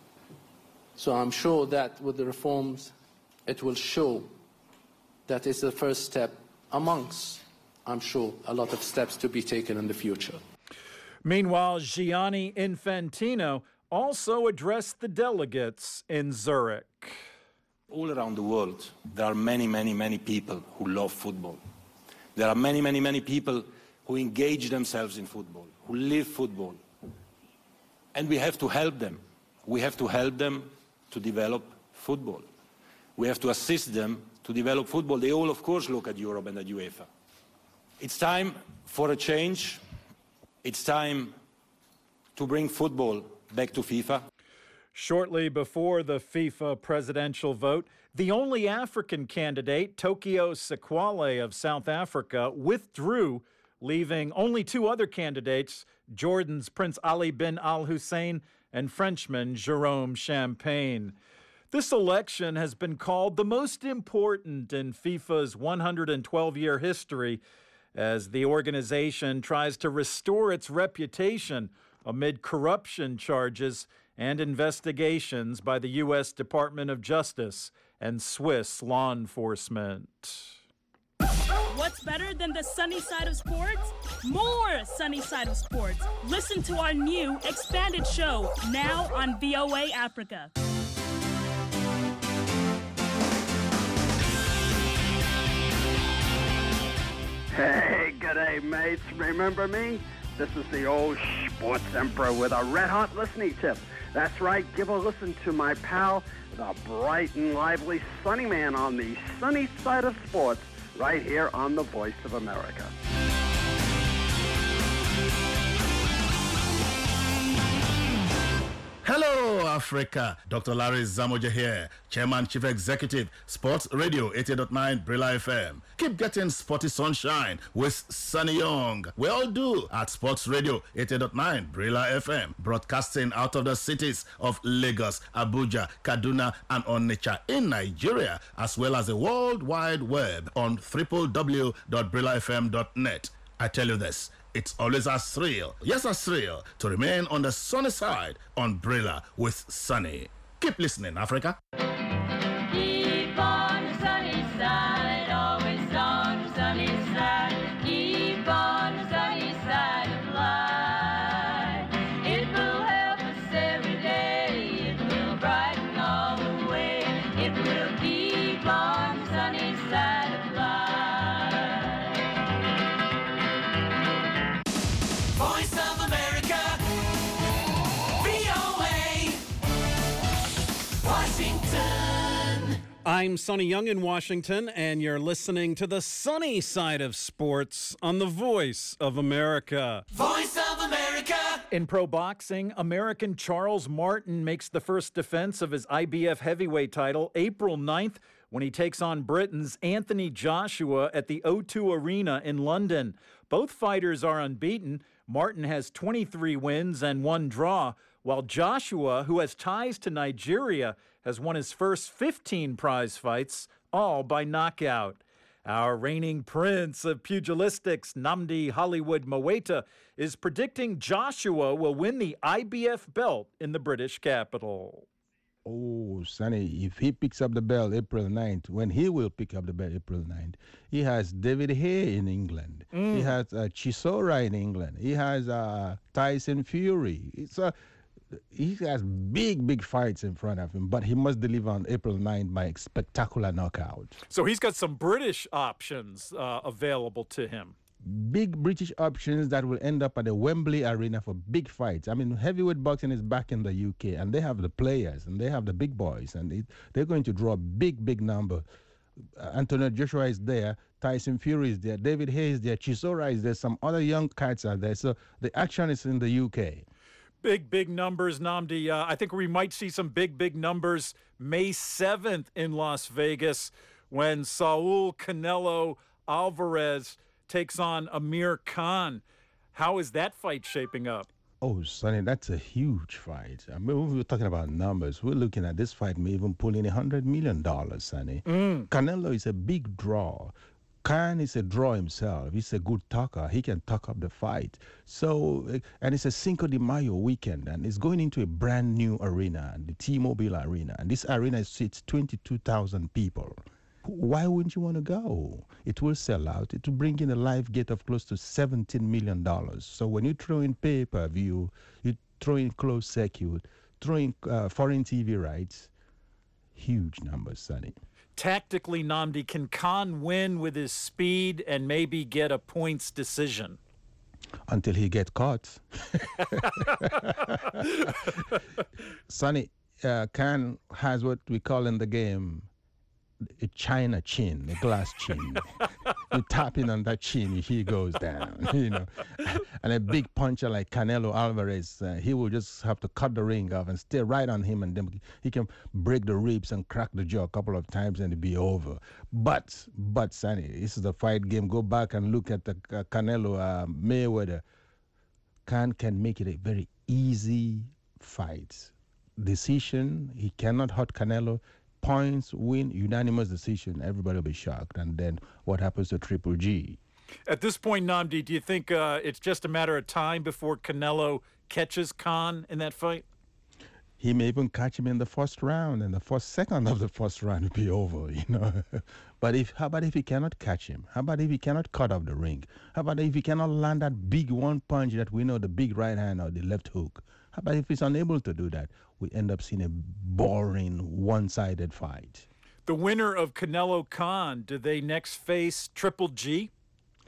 So I'm sure that with the reforms, it will show that it's the first step amongst, I'm sure, a lot of steps to be taken in the future. Meanwhile, Gianni Infantino also addressed the delegates in Zurich. All around the world, there are many, many, many people who love football. There are many, many, many people who engage themselves in football, who live football. And we have to help them. We have to help them to develop football. We have to assist them to develop football. They all, of course, look at Europe and at UEFA. It's time for a change. It's time to bring football back to FIFA. Shortly before the FIFA presidential vote, the only African candidate, Tokyo Sekwale of South Africa, withdrew, leaving only two other candidates, Jordan's Prince Ali bin Al Hussein and Frenchman Jerome Champagne. This election has been called the most important in FIFA's one hundred twelve-year history as the organization tries to restore its reputation amid corruption charges and investigations by the U S Department of Justice and Swiss law enforcement. What's better than the sunny side of sports? More sunny side of sports. Listen to our new expanded show now on V O A Africa. Hey, g'day, mates. Remember me? This is the old sports emperor with a red-hot listening tip. That's right, give a listen to my pal, the bright and lively Sunny Man on the sunny side of sports, right here on the Voice of America. Hello, Africa. Doctor Larry Zamoja here, Chairman, Chief Executive, Sports Radio eighty point nine Brilla F M. Keep getting sporty sunshine with Sunny Young. We all do at Sports Radio eighty point nine Brilla F M, broadcasting out of the cities of Lagos, Abuja, Kaduna, and Onitsha in Nigeria, as well as the World Wide Web on w w w dot brilla f m dot net. I tell you this, it's always a thrill, yes a thrill, to remain on the sunny side on Brilla with Sunny. Keep listening, Africa. Keep on the sunny side, always on the sunny side. Keep on the sunny side of life. It will help us every day. It will brighten all the way. It will keep on the sunny side of life. Voice of America, V O A, Washington. I'm Sonny Young in Washington, and you're listening to the sunny side of sports on the Voice of America. Voice of America. In pro boxing, American Charles Martin makes the first defense of his I B F heavyweight title April ninth when he takes on Britain's Anthony Joshua at the O two Arena in London. Both fighters are unbeaten. Martin has twenty-three wins and one draw, while Joshua, who has ties to Nigeria, has won his first fifteen prize fights, all by knockout. Our reigning prince of pugilistics, Nnamdi Hollywood Moweta, is predicting Joshua will win the I B F belt in the British capital. Oh, Sonny, if he picks up the belt April ninth, when he will pick up the belt April ninth, he has David Haye in England. Mm. He has uh, Chisora in England. He has uh, Tyson Fury. It's a, he has big, big fights in front of him, but he must deliver on April ninth by a spectacular knockout. So he's got some British options uh, available to him. Big British options that will end up at the Wembley Arena for big fights. I mean, heavyweight boxing is back in the U K, and they have the players, and they have the big boys, and it, they're going to draw a big, big number. Uh, Anthony Joshua is there, Tyson Fury is there, David Haye is there, Chisora is there, some other young cats are there. So the action is in the U K. Big, big numbers, Nnamdi. Uh, I think we might see some big, big numbers May seventh in Las Vegas when Saul Canelo Alvarez takes on Amir Khan. How is that fight shaping up? Oh, Sonny, that's a huge fight. I mean, we were talking about numbers. We're looking at this fight may even pull in one hundred million dollars, Sonny. Mm. Canelo is a big draw. Khan is a draw himself. He's a good talker. He can talk up the fight. So, and it's a Cinco de Mayo weekend, and it's going into a brand new arena, the T-Mobile Arena. And this arena seats twenty-two thousand people. Why wouldn't you want to go? It will sell out. It will bring in a live gate of close to seventeen million dollars. So when you throw in pay-per-view, you throw in closed circuit, throw in uh, foreign T V rights, huge numbers, Sonny. Tactically, Nnamdi, can Khan win with his speed and maybe get a points decision? Until he gets caught. Sonny, uh, Khan has what we call in the game a China chin, a glass chin. You tap in on that chin, he goes down, you know. And a big puncher like Canelo Alvarez, uh, he will just have to cut the ring off and stay right on him, and then he can break the ribs and crack the jaw a couple of times and it'll be over. But, but, Sonny, this is the fight game. Go back and look at the uh, Canelo uh, Mayweather. Khan can make it a very easy fight. Decision, he cannot hurt Canelo. Points, win, unanimous decision, everybody will be shocked. And then what happens to Triple G? At this point, Nnamdi, do you think uh, it's just a matter of time before Canelo catches Khan in that fight? He may even catch him in the first round, and the first second of the first round will be over, you know. But if how about if he cannot catch him? How about if he cannot cut off the ring? How about if he cannot land that big one punch that we know, the big right hand or the left hook? How about if he's unable to do that? We end up seeing a boring, one-sided fight. The winner of Canelo Khan, do they next face Triple G?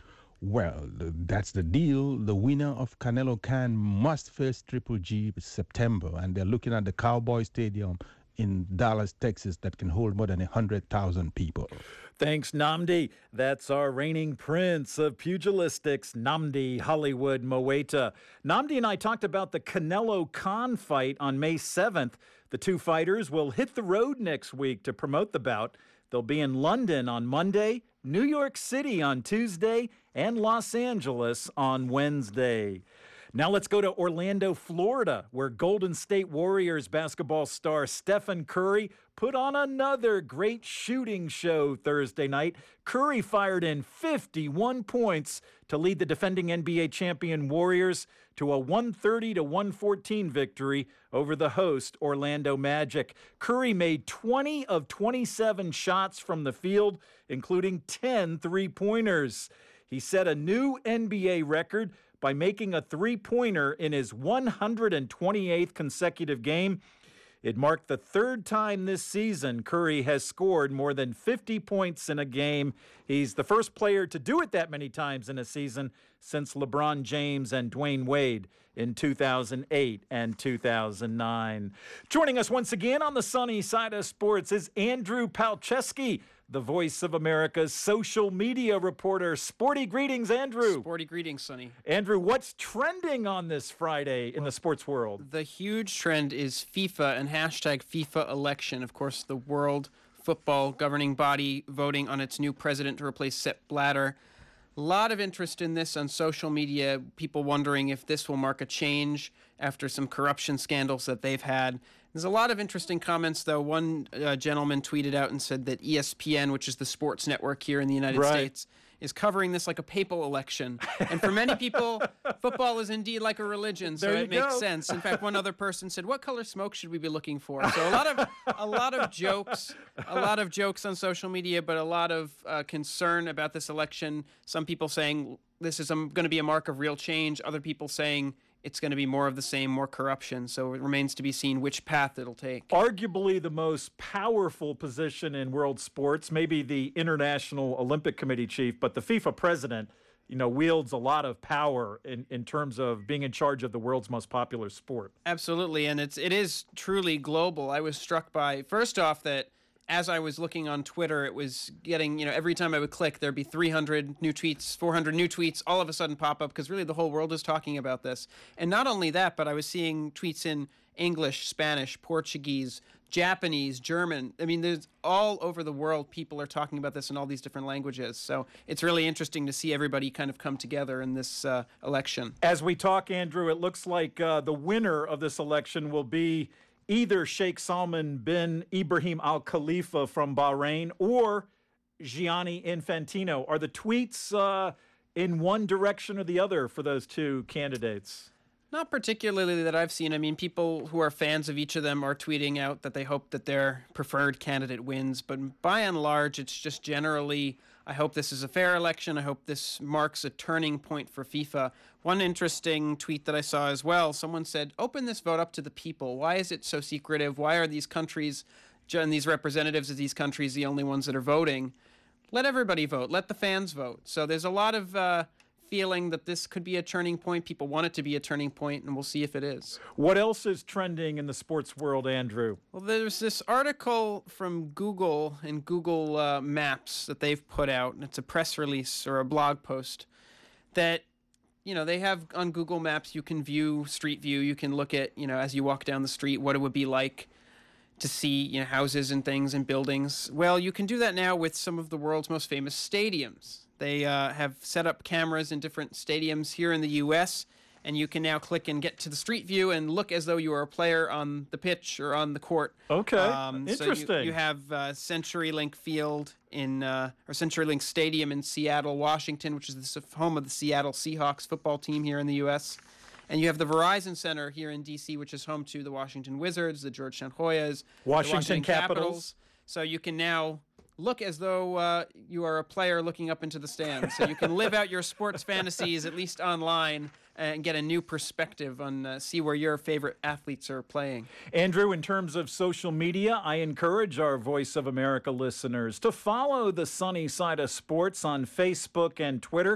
Well, th- that's the deal. The winner of Canelo Can must face Triple G September, and they're looking at the Cowboy Stadium in Dallas, Texas, that can hold more than one hundred thousand people. Thanks, Namdi. That's our reigning prince of pugilistics, Namdi Hollywood Moeta. Namdi and I talked about the Canelo Khan fight on May seventh. The two fighters will hit the road next week to promote the bout. They'll be in London on Monday, New York City on Tuesday, and Los Angeles on Wednesday. Now let's go to Orlando, Florida, where Golden State Warriors basketball star Stephen Curry put on another great shooting show Thursday night. Curry fired in fifty-one points to lead the defending N B A champion Warriors to a one thirty to one fourteen victory over the host Orlando Magic. Curry made twenty of twenty-seven shots from the field, including ten three-pointers. He set a new N B A record by making a three-pointer in his one hundred twenty-eighth consecutive game. It marked the third time this season Curry has scored more than fifty points in a game. He's the first player to do it that many times in a season since LeBron James and Dwayne Wade in two thousand eight and two thousand nine. Joining us once again on the sunny side of sports is Andrew Palczewski, the Voice of America's social media reporter. Sporty greetings, Andrew. Sporty greetings, Sonny. Andrew, what's trending on this Friday in the sports world? The huge trend is FIFA and hashtag FIFA election. Of course, the World Football governing body voting on its new president to replace Sepp Blatter. A lot of interest in this on social media, people wondering if this will mark a change after some corruption scandals that they've had. There's a lot of interesting comments, though. One uh, gentleman tweeted out and said that E S P N, which is the sports network here in the United Right. States, is covering this like a papal election. And for many people, football is indeed like a religion, so There you it makes go. sense. In fact, one other person said, "What color smoke should we be looking for?" So a lot of a lot of jokes, a lot of jokes on social media, but a lot of uh, concern about this election. Some people saying this is um, going to be a mark of real change. Other people saying it's going to be more of the same, more corruption. So it remains to be seen which path it'll take. Arguably the most powerful position in world sports, maybe the International Olympic Committee chief, but the FIFA president, you know, wields a lot of power in, in terms of being in charge of the world's most popular sport. Absolutely, and it's it is truly global. I was struck by, first off, that as I was looking on Twitter, it was getting, you know, every time I would click, there'd be three hundred new tweets, four hundred new tweets, all of a sudden pop up, because really the whole world is talking about this. And not only that, but I was seeing tweets in English, Spanish, Portuguese, Japanese, German. I mean, there's all over the world, people are talking about this in all these different languages. So it's really interesting to see everybody kind of come together in this uh, election. As we talk, Andrew, it looks like uh, the winner of this election will be either Sheikh Salman bin Ibrahim Al Khalifa from Bahrain or Gianni Infantino. Are the tweets uh, in one direction or the other for those two candidates? Not particularly that I've seen. I mean, people who are fans of each of them are tweeting out that they hope that their preferred candidate wins. But by and large, it's just generally, I hope this is a fair election. I hope this marks a turning point for FIFA. One interesting tweet that I saw as well, someone said, open this vote up to the people. Why is it so secretive? Why are these countries and these representatives of these countries the only ones that are voting? Let everybody vote. Let the fans vote. So there's a lot of uh, feeling that this could be a turning point. People want it to be a turning point, and we'll see if it is. What else is trending in the sports world, Andrew? Well, there's this article from Google and Google uh, Maps that they've put out, and it's a press release or a blog post that, you know, they have on Google Maps. You can view Street View. You can look at, you know, as you walk down the street, what it would be like to see, you know, houses and things and buildings. Well, you can do that now with some of the world's most famous stadiums. They uh, have set up cameras in different stadiums here in the U S, and you can now click and get to the street view and look as though you are a player on the pitch or on the court. Okay, um, interesting. So you, you have uh, CenturyLink Field in, uh, or CenturyLink Stadium in Seattle, Washington, which is the home of the Seattle Seahawks football team here in the U S, and you have the Verizon Center here in D C, which is home to the Washington Wizards, the Georgetown Hoyas, Washington the Washington Capitals. Capitals. So you can now look as though uh, you are a player looking up into the stands. So you can live out your sports fantasies, at least online, and get a new perspective on uh, see where your favorite athletes are playing. Andrew, in terms of social media, I encourage our Voice of America listeners to follow the sunny side of sports on Facebook and Twitter.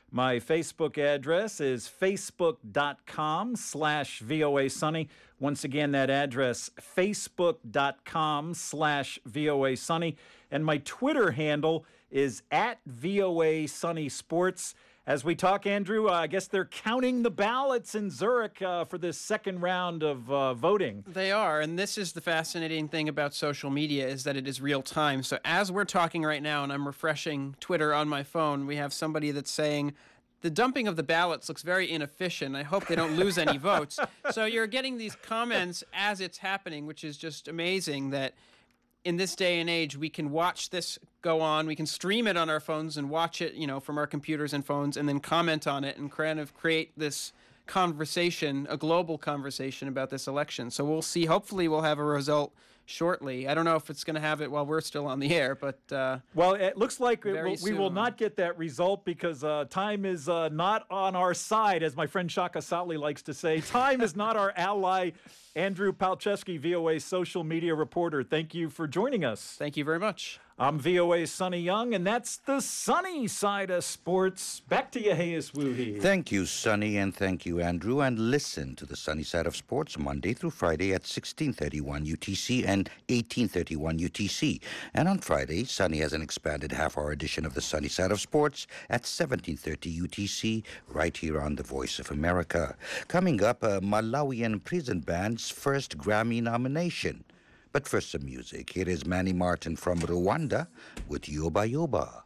My Facebook address is facebook.com slash VOA Sunny. Once again, that address, facebook.com slash VOA Sunny. And my Twitter handle is at VOA Sunny Sports. As we talk, Andrew, uh, I guess they're counting the ballots in Zurich uh, for this second round of uh, voting. They are, and this is the fascinating thing about social media, is that it is real time. So as we're talking right now, and I'm refreshing Twitter on my phone, we have somebody that's saying, the dumping of the ballots looks very inefficient. I hope they don't lose any votes. So you're getting these comments as it's happening, which is just amazing that in this day and age, we can watch this go on. We can stream it on our phones and watch it, you know, from our computers and phones, and then comment on it and kind of create this conversation, a global conversation about this election. So we'll see. Hopefully we'll have a result shortly. I don't know if it's going to have it while we're still on the air, but uh, well, it looks like it will, we soon. will not get that result because uh, time is uh, not on our side, as my friend Shaka Sali likes to say. Time is not our ally. Andrew Palczewski, V O A social media reporter, thank you for joining us. Thank you very much. I'm V O A's Sonny Young, and that's the sunny side of sports. Back to you, Hayes Woohee. Thank you, Sonny, and thank you, Andrew. And listen to the sunny side of sports Monday through Friday at sixteen thirty-one U T C and eighteen thirty-one U T C. And on Friday, Sonny has an expanded half-hour edition of the sunny side of sports at seventeen thirty U T C, right here on the Voice of America. Coming up, a Malawian prison band's first Grammy nomination. But first, some music. Here is Manny Martin from Rwanda with Yoba Yoba.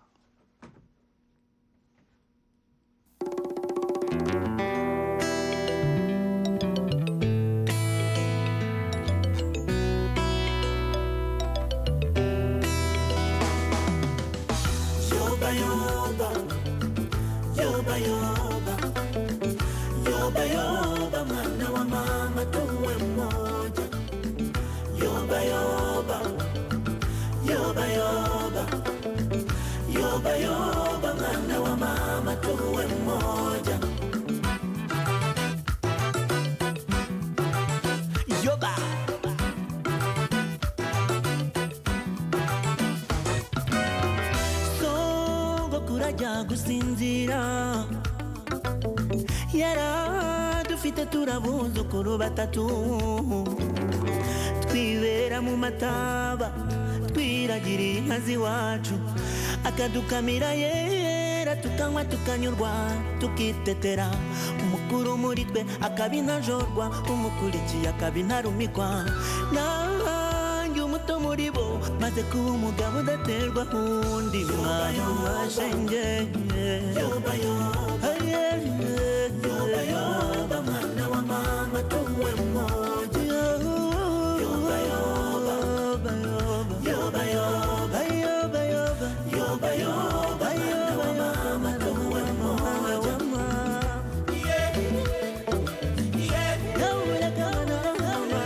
Yoba Yoba, Yoba Yoba, Yoba Yoba, mwana wa mama tuwe mmoja. Yoba yoba, yoba yoba, yoba yoba, mwana wa mama tuwe mmoja. Yoba. Sogokuru ajya gusinzira, yaradufite turabuzukuru batatu. Twibera mu mataba, twiragiriye inka z'iwacu, akadukamira yera, tukanywa tukanyurwa, tukitetera. Umukuru muri twe akaba intajorwa, umukurikiye akaba intarumikwa. Nanjye umuto muri bo, maze kuba umugabo udaterwa undi mwana washenge. Yoba yoba, yoba yoba, mwana wa mama tuwe mmoja. Yoba yoba, yoba yoba, yoba yoba, yoba yoba, yoba mama tuwe mmoja. Yeah, yeah, yoba kana kana,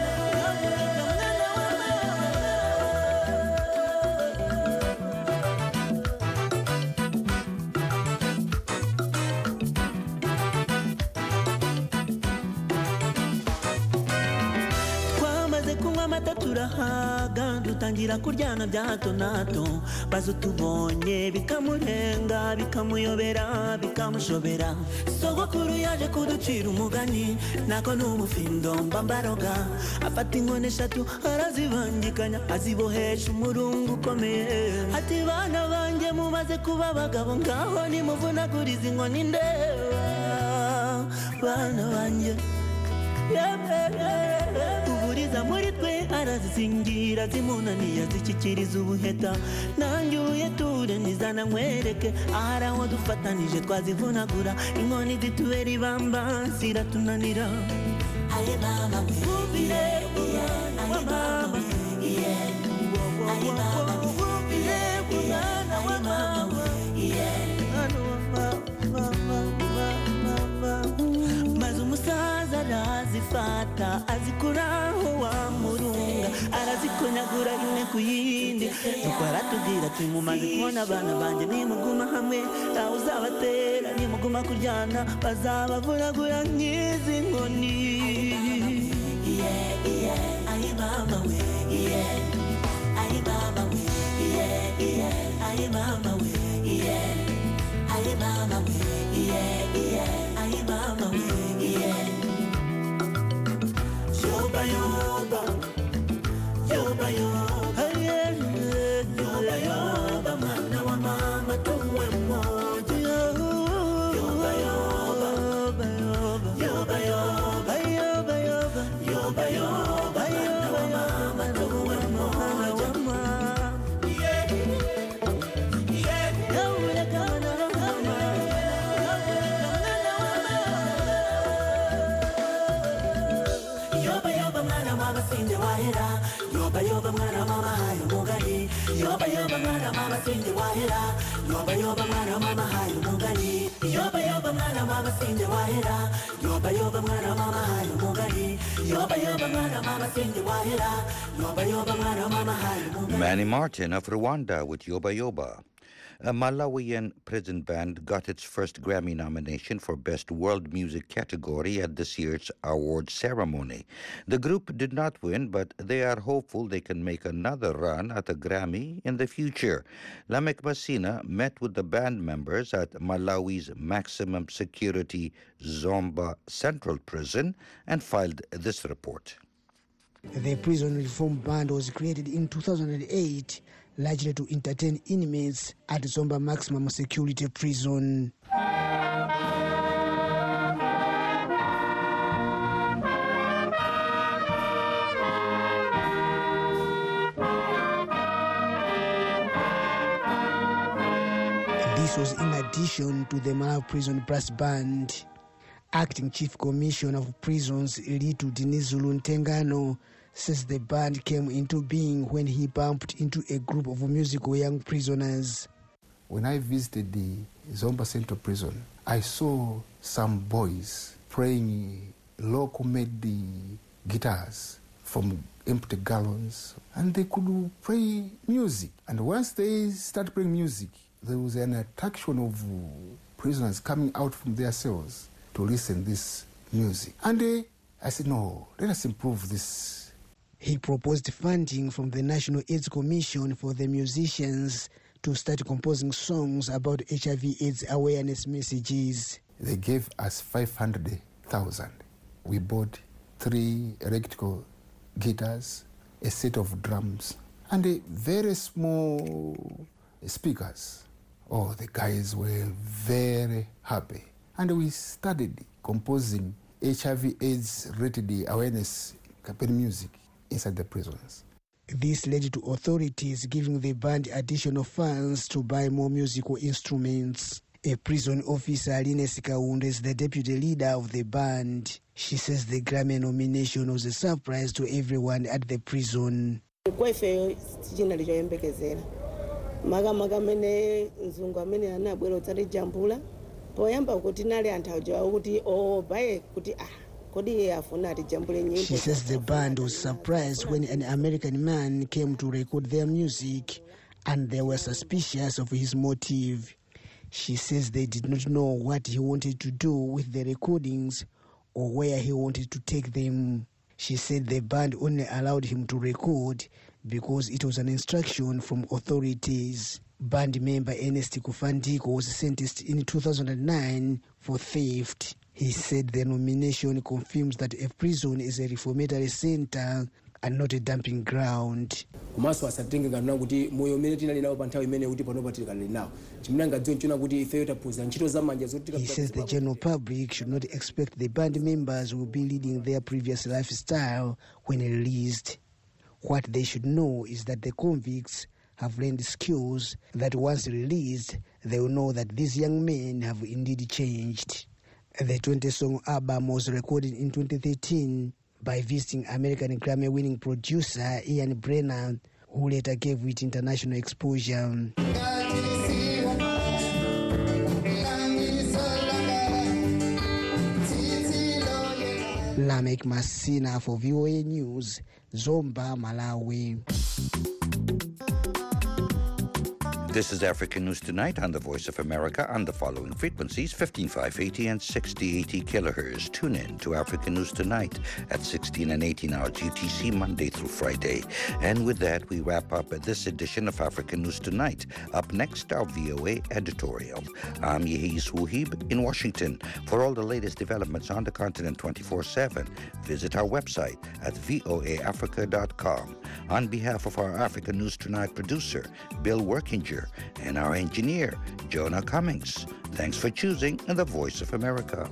twamaze kunywa amata turahaga, dutangira kuryana bya hato na hato, bazo tubonye bikamurenga, bikamuyobera, bikamushobera. Sogokuru yaje kuducira umugani, nako n'umufindo mbambaroga, afata inkoni eshatu arazibangikanya, azibohesha umurungu ukomeye. Ati bana banjye mumaze kuba abagabo, ngaho nimuvunaguriza inkoni ndeba. Bana banjye uburiza muri twe arazizingira, zimunaniye zishyikiriza ubuheta. Nanjye uyeture nizana nkwereke, ahari aho dufatanije twazivunagura, inkoni zitubera ibamba ziratunanira. Aye mama we, yeah, yeah, aye mama we, yeah, aye mama we, yeah, yeah, aye mama we, yeah. Maze umusaza arazifata, azikuraho wa murunga, arazikonyagura imwe ku yindi, nuko aratubwira ati mumaze kubona abana banjye, nimuguma hamwe ntawe uzabatera, nimuguma kuryana bazabavunagura nk'izi nkoni. Yeah, yeah, aye mama we, yeah, aye mama we, yeah, yeah, aye mama we, yeah, aye mama we. yoba yoba, yoba yoba, yoba yoba, mwana wa mama tuwe mmoja. Yoba yoba, yoba yoba, yoba yoba, yoba yoba, mwana wa mama tuwe mmoja. Yeah, yeah, yoba kama kama. Yoba yoba mwana mama sinde wahera, yoba yoba mwana mama hayo mugali, yoba yoba mwana mama sinde wahera, yoba yoba mwana mama hayo mugali, yoba yoba mwana mama sinde wahera, yoba yoba mwana mama hayo mugali, yoba yoba mwana mama sinde wahera, yoba yoba mwana mama hayo mugali. Manny Martin of Rwanda with Yoba Yoba. A Malawian prison band got its first Grammy nomination for Best World Music category at this year's awards ceremony. The group did not win, but they are hopeful they can make another run at a Grammy in the future. Lamek Masina met with the band members at Malawi's maximum security Zomba Central Prison and filed this report. The Prison Reform Band was created in two thousand eight, largely to entertain inmates at Zomba Maximum Security Prison. This was in addition to the Malawi Prison Brass Band. Acting Chief Commissioner of Prisons, Litu Dinizulu Ntengano, says the band came into being when he bumped into a group of musical young prisoners. When I visited the Zomba Central Prison, I saw some boys playing local-made guitars from empty gallons, and they could play music. And once they started playing music, there was an attraction of prisoners coming out from their cells to listen to this music. And uh, I said, no, let us improve this. He proposed funding from the National AIDS Commission for the musicians to start composing songs about H I V AIDS awareness messages. They gave us five hundred thousand. We bought three electrical guitars, a set of drums, and a very small speakers. Oh, the guys were very happy. And we started composing H I V AIDS related awareness campaign music inside the prisons. This led to authorities giving the band additional funds to buy more musical instruments. A prison officer, Linesi Kaunda, is the deputy leader of the band. She says the Grammy nomination was a surprise to everyone at the prison. Maga maga mene nzungu mene anabwera utsati jambula poyamba kuti nali anthu aja kuti oh bae kuti ah kodi afuna ati jambule nyimbo. She says the band was surprised when an American man came to record their music and they were suspicious of his motive. She says they did not know what he wanted to do with the recordings or where he wanted to take them. She said the band only allowed him to record because it was an instruction from authorities. Band member Ernest Kufandiko was sentenced in two thousand nine for theft. He said the nomination confirms that a prison is a reformatory center and not a dumping ground. He says the general public should not expect the band members will be leading their previous lifestyle when released. What they should know is that the convicts have learned skills that once released, they will know that these young men have indeed changed. The twenty-song album was recorded in twenty thirteen by visiting American Grammy-winning producer Ian Brennan, who later gave it international exposure. Lamek Masina for V O A News, Zomba, Malawi. This is African News Tonight on the Voice of America on the following frequencies, fifteen five eighty and sixty eighty kilohertz. Tune in to African News Tonight at sixteen and eighteen hours U T C, Monday through Friday. And with that, we wrap up this edition of African News Tonight. Up next, our V O A editorial. I'm Yehiz Wuhib in Washington. For all the latest developments on the continent twenty-four seven, visit our website at V O A Africa dot com. On behalf of our African News Tonight producer, Bill Workinger, and our engineer, Jonah Cummings, thanks for choosing the Voice of America.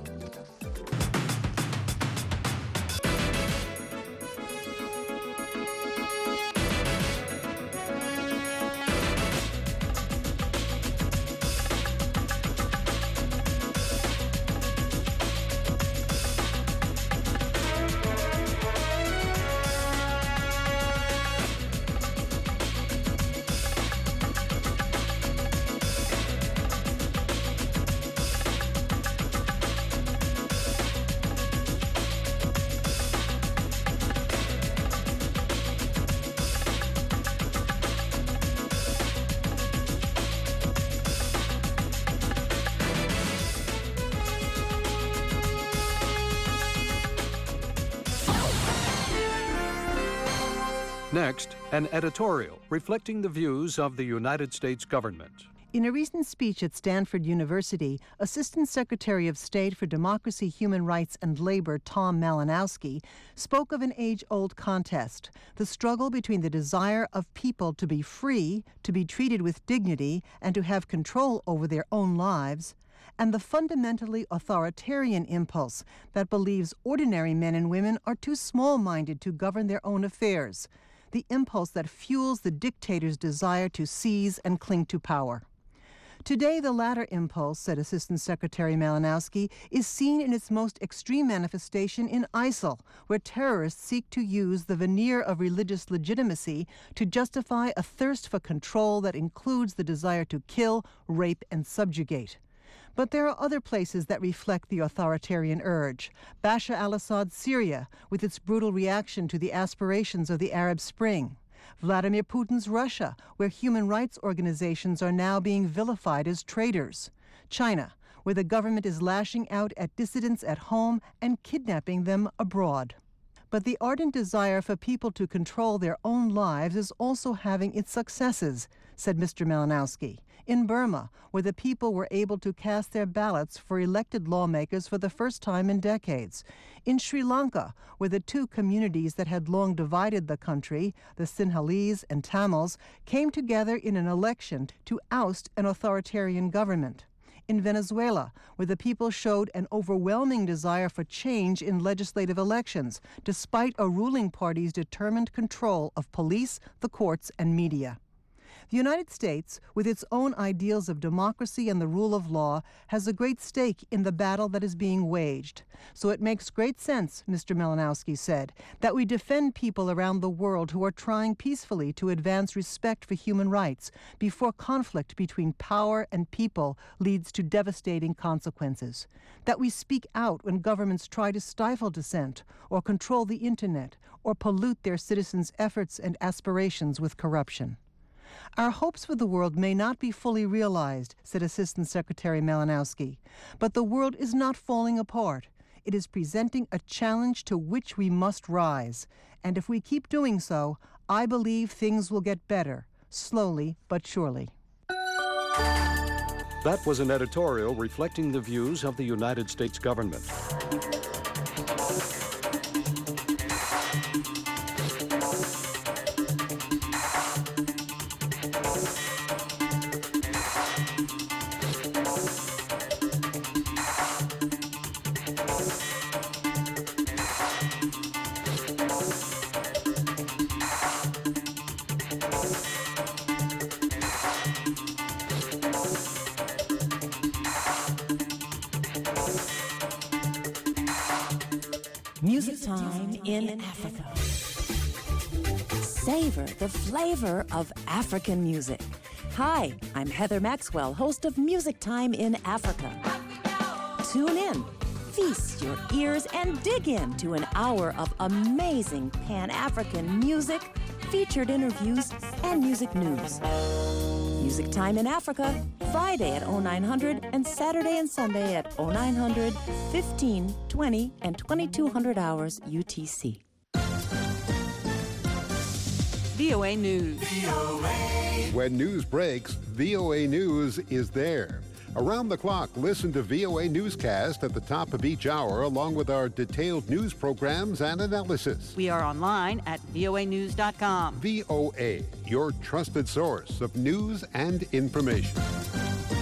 Next, an editorial reflecting the views of the United States government. In a recent speech at Stanford University, Assistant Secretary of State for Democracy, Human Rights, and Labor, Tom Malinowski, spoke of an age-old contest, the struggle between the desire of people to be free, to be treated with dignity, and to have control over their own lives, and the fundamentally authoritarian impulse that believes ordinary men and women are too small-minded to govern their own affairs, the impulse that fuels the dictator's desire to seize and cling to power. Today, the latter impulse, said Assistant Secretary Malinowski, is seen in its most extreme manifestation in ISIL, where terrorists seek to use the veneer of religious legitimacy to justify a thirst for control that includes the desire to kill, rape, and subjugate. But there are other places that reflect the authoritarian urge. Bashar al-Assad's Syria, with its brutal reaction to the aspirations of the Arab Spring. Vladimir Putin's Russia, where human rights organizations are now being vilified as traitors. China, where the government is lashing out at dissidents at home and kidnapping them abroad. But the ardent desire for people to control their own lives is also having its successes, said Mister Malinowski. In Burma, where the people were able to cast their ballots for elected lawmakers for the first time in decades. In Sri Lanka, where the two communities that had long divided the country, the Sinhalese and Tamils, came together in an election to oust an authoritarian government. In Venezuela, where the people showed an overwhelming desire for change in legislative elections, despite a ruling party's determined control of police, the courts, and media. The United States, with its own ideals of democracy and the rule of law, has a great stake in the battle that is being waged. So it makes great sense, Mister Malinowski said, that we defend people around the world who are trying peacefully to advance respect for human rights before conflict between power and people leads to devastating consequences. That we speak out when governments try to stifle dissent or control the internet or pollute their citizens' efforts and aspirations with corruption. Our hopes for the world may not be fully realized, said Assistant Secretary Malinowski, but the world is not falling apart. It is presenting a challenge to which we must rise. And if we keep doing so, I believe things will get better, slowly but surely. That was an editorial reflecting the views of the United States government. Music time in Africa. Savor the flavor of African music. Hi, I'm Heather Maxwell, host of Music Time in Africa. Tune in, feast your ears, and dig into an hour of amazing Pan-African music, featured interviews, and music news. Music Time in Africa, Friday at oh nine hundred and Saturday and Sunday at oh nine hundred, fifteen, twenty, and twenty-two hundred hours U T C. V O A News. When news breaks, V O A News is there. Around the clock, listen to V O A Newscast at the top of each hour, along with our detailed news programs and analysis. We are online at V O A news dot com. V O A, your trusted source of news and information.